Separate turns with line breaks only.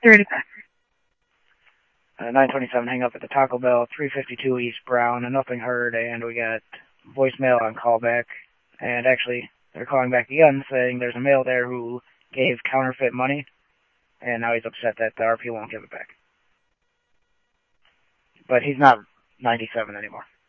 35.
927 hang up at the Taco Bell, 352 East Brown, and nothing heard, and we got voicemail on callback, and actually, they're calling back again, saying there's a male there who gave counterfeit money, and now he's upset that the RP won't give it back. But he's not 97 anymore.